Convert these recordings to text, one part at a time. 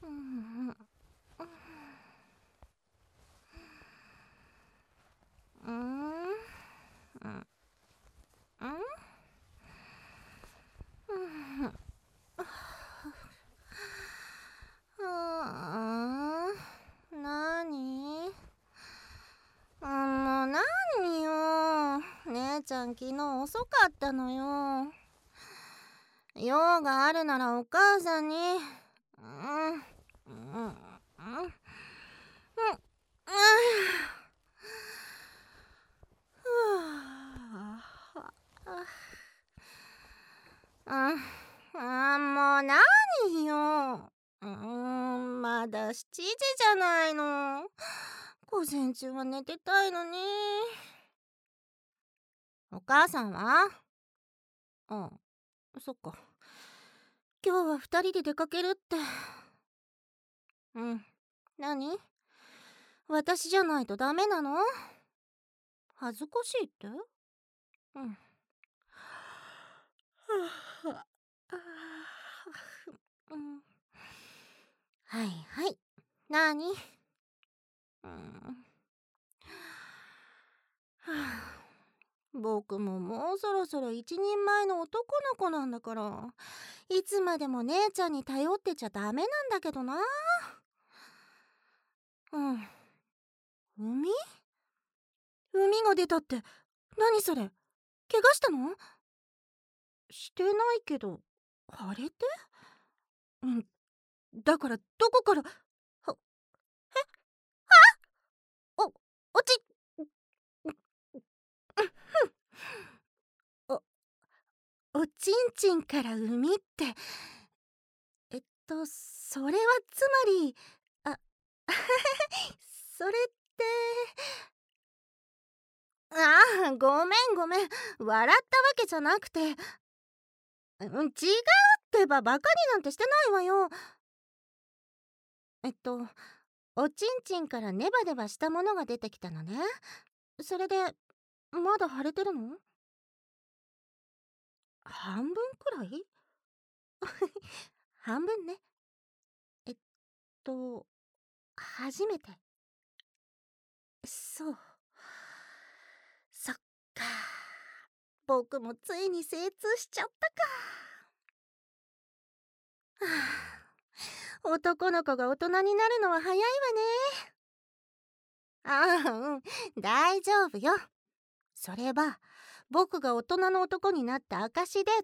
んなに？もう何よ。姉ちゃん昨日遅かったのよ。用があるならお母さんに。もう何よ。まだ7時じゃないの。午前中は寝てたいのに。お母さんは？そっか。今日は2人で出かけるって。何？私じゃないとダメなの？恥ずかしいって？はいはい。なに？僕ももうそろそろ一人前の男の子なんだから、いつまでも姉ちゃんに頼ってちゃダメなんだけどな。海が出たって、何それ？怪我したの？してないけど、腫れて？だからどこから、は、お、おち、お、おちんちんから海って、それはつまり、あ、それって、ごめんごめん。笑ったわけじゃなくて、違うってば、バカになんてしてないわよ。おちんちんからネバネバしたものが出てきたのね。それで、まだ腫れてるの？半分くらい？半分ね。えっと、初めて。そう。そっか。僕もついに精通しちゃったか。男の子が大人になるのは早いわね。大丈夫よ。それは僕が大人の男になった証でって、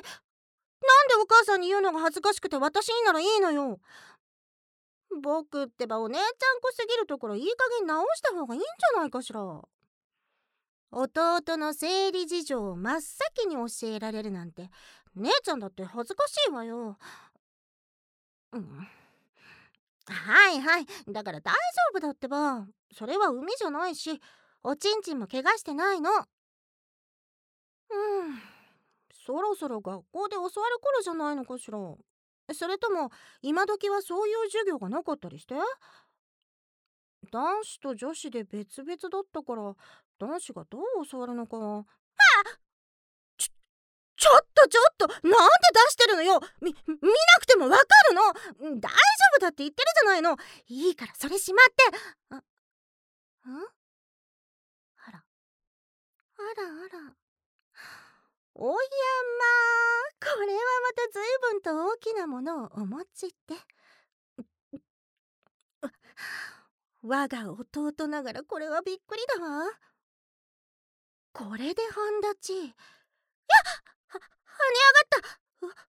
なんでお母さんに言うのが恥ずかしくて私にならいいのよ。僕ってばお姉ちゃん子すぎるところいい加減直した方がいいんじゃないかしら。弟の生理事情を真っ先に教えられるなんて姉ちゃんだって恥ずかしいわよ。はいはい、だから大丈夫だってば。それは海じゃないし、おちんちんも怪我してないの。そろそろ学校で教わる頃じゃないのかしら。それとも今時はそういう授業がなかったりして？男子と女子で別々だったから、男子がどう教わるのか。ちょっとなんで出してるのよ。見なくてもわかるの。大丈夫だって言ってるじゃないの。いいからそれしまって。あらあら。おやま、これはまた随分と大きなものをお持ちって。我が弟ながらこれはびっくりだわ。これで半立ち。跳ね上がった。うわ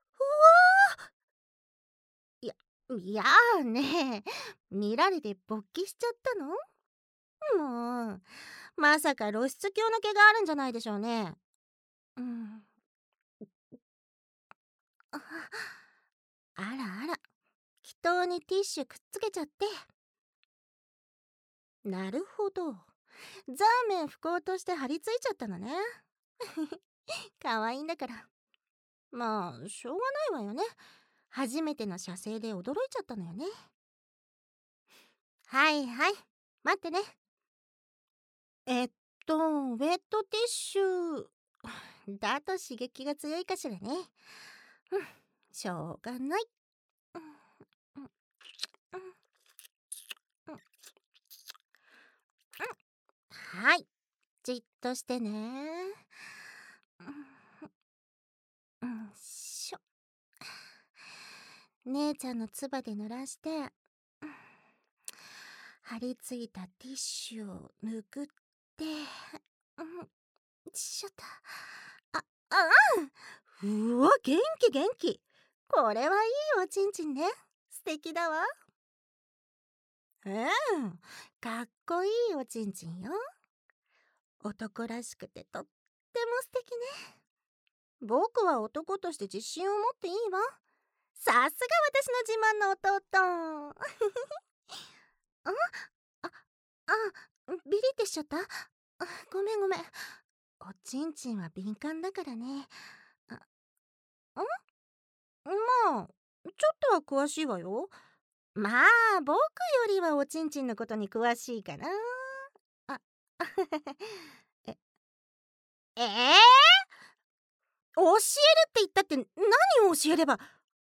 ー。いやーね、見られて勃起しちゃったの？もうまさか露出狂の毛があるんじゃないでしょうね。ああらあら、祈祷にティッシュくっつけちゃって。なるほど、ザーメン拭こうとして張り付いちゃったのね。可愛いんだから。まあしょうがないわよね。初めての射精で驚いちゃったのよね。はいはい、待ってね。ウェットティッシュだと刺激が強いかしらね。しょうがない。 はい、じっとしてね。しょ。姉ちゃんのつばで濡らして、張り付いたティッシュを拭って、しょっと。あ、うわ、元気元気。これはいいおちんちんね。素敵だわ。かっこいいおちんちんよ。男らしくてとっても素敵ね。僕は男として自信を持っていいわ。さすが私の自慢の弟。ああビリってしちゃった。ごめんごめん。おちんちんは敏感だからね。まあちょっとは詳しいわよ。まあ僕よりはおちんちんのことに詳しいかな。あええー、教えるって言ったって何を教えれば。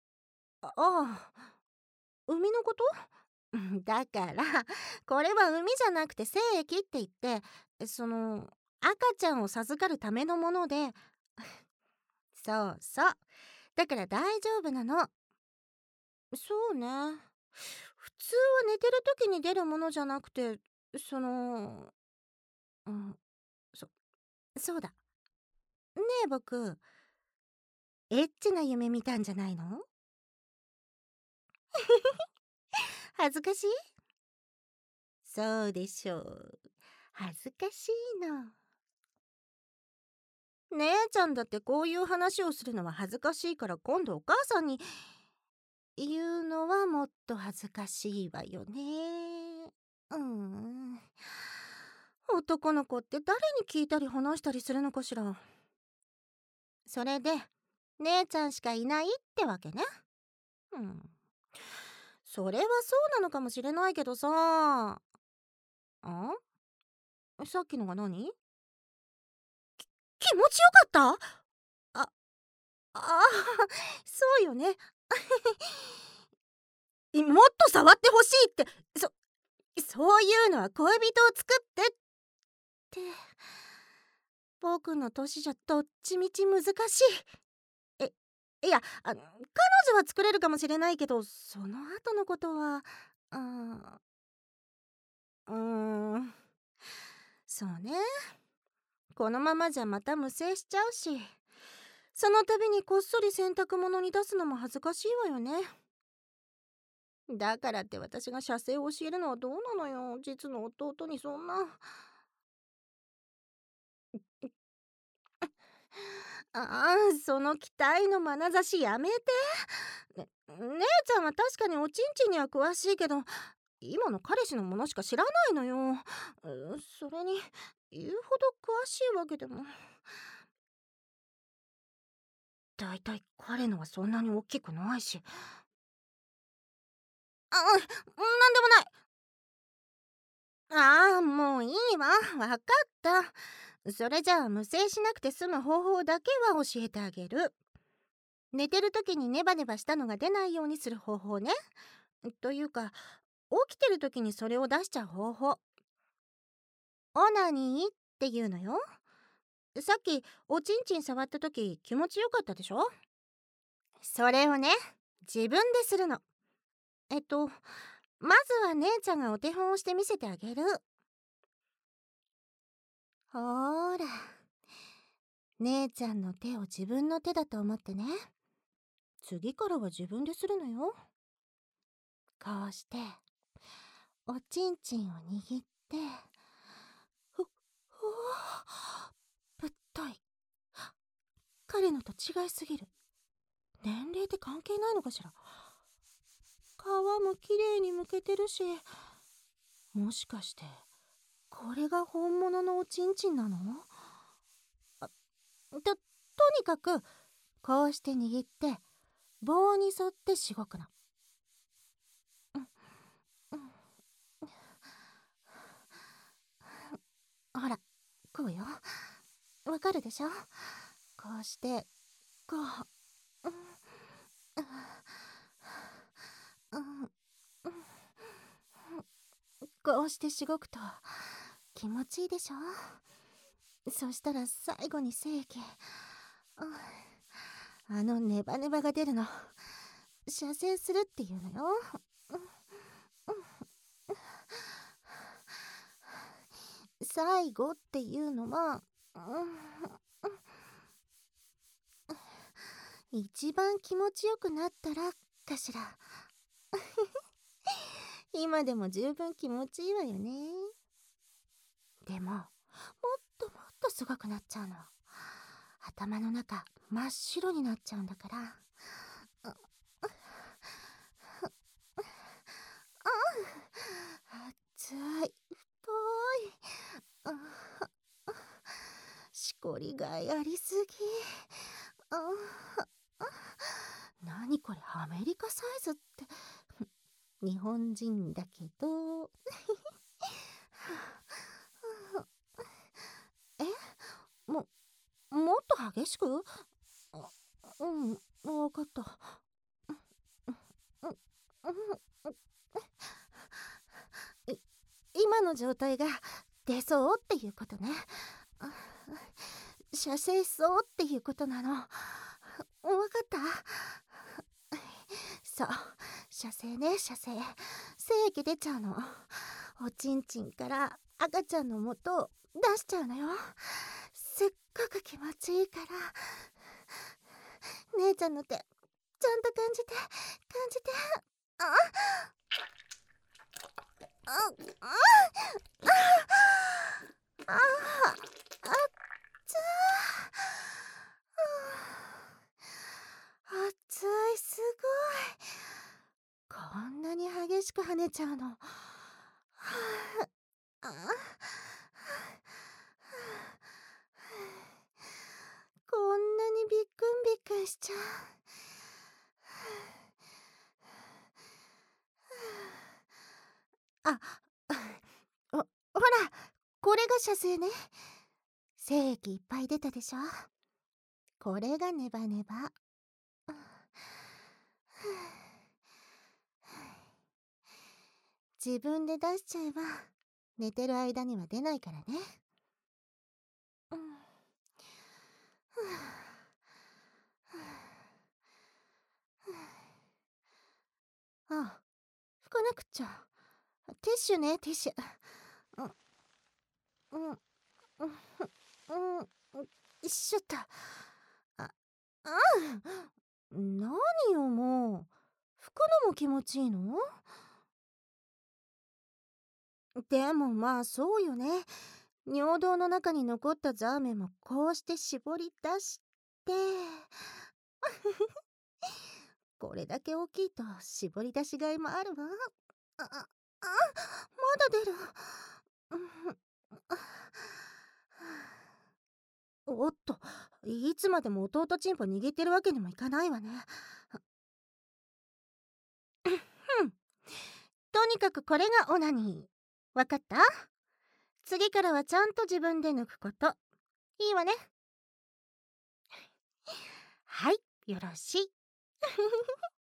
海のこと。だからこれは海じゃなくて精液って言って、赤ちゃんを授かるためのもので。そうそう、だから大丈夫なの。そうね、普通は寝てる時に出るものじゃなくて、そのうんそそうだね。え僕、エッチな夢見たんじゃないの？恥ずかしい？そうでしょう。恥ずかしいの。姉ちゃんだってこういう話をするのは恥ずかしいから、今度お母さんに言うのはもっと恥ずかしいわよね。男の子って誰に聞いたり話したりするのかしら。それで姉ちゃんしかいないってわけね。それはそうなのかもしれないけどさ。さっきのが何？気持ちよかった？あそうよね。もっと触ってほしいって。そういうのは恋人を作ってって。僕の年じゃどっちみち難しい。いや、彼女は作れるかもしれないけど、その後のことは。あうーんそうね。このままじゃまた無精しちゃうし、その度にこっそり洗濯物に出すのも恥ずかしいわよね。だからって私が射精を教えるのはどうなのよ。実の弟にそんな。その期待の眼差しやめて。姉ちゃんは確かにおちんちんには詳しいけど、今の彼氏のものしか知らないのよ。それに言うほど詳しいわけでも。だいたい彼のはそんなに大きくないし。なんでもない。もういいわ。わかった。それじゃあ無精しなくて済む方法だけは教えてあげる。寝てる時にネバネバしたのが出ないようにする方法ね。というか、起きてる時にそれを出しちゃう方法。オナニーっていうのよ。さっきおちんちん触った時気持ちよかったでしょ？それをね、自分でするの。まずは姉ちゃんがお手本をして見せてあげる。ほーら、姉ちゃんの手を自分の手だと思ってね。次からは自分でするのよ。こうしておちんちんを握って、ふわぶっとい。彼のと違いすぎる。年齢って関係ないのかしら。皮もきれいにむけてるし、もしかしてこれが本物のおちんちんなの？とにかくこうして握って棒に沿ってしごくの。ほら、こうよ。わかるでしょ？こうしてこう、こうしてしごくと気持ちいいでしょ。そしたら最後に精液、あのネバネバが出るの射精するっていうのよ。最後っていうのは、一番気持ちよくなったらかしら。今でも十分気持ちいいわよね。でももっともっとすごくなっちゃうの。頭の中真っ白になっちゃうんだから。熱い、太い、しこりがいありすぎ。何これ、アメリカサイズって。日本人だけど。え、もっと激しく？わかった。今の状態が出そうっていうことね。射精しそうっていうことなの。わかった？そう、射精ね、射精。精液出ちゃうの。おちんちんから赤ちゃんの元を出しちゃうのよ。すっごく気持ちいいから。姉ちゃんの手ちゃんと感じて、感じて。熱い、すごい。こんなに激しく跳ねちゃうの。こんなにびっくんびっくんしちゃう。ほら、これが射精ね。精液いっぱい出たでしょ。これがネバネバ。自分で出しちゃえば寝てる間には出ないからね。あ、拭かなくっちゃ。ティッシュね、ティッシュ。よいしょっと。何よもう。拭くのも気持ちいいの？でもまあそうよね。尿道の中に残ったザーメンもこうして絞り出してこれだけ大きいと絞り出しがいもあるわ。まだ出る。おっと、いつまでも弟チンポ握ってるわけにもいかないわね。とにかくこれがオナニー。わかった？次からはちゃんと自分で抜くこと。いいわね。はい、よろしい。